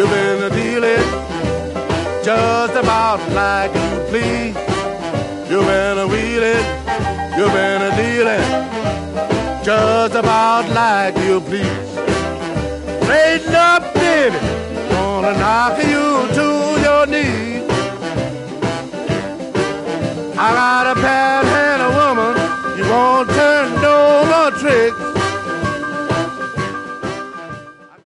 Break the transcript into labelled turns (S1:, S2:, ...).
S1: You've been dealing just about like you please. You've been wheeling, you've been dealing just about like you please. Straighten up, baby, gonna knock you to your knees. I got a panhandle woman, you won't turn no more tricks.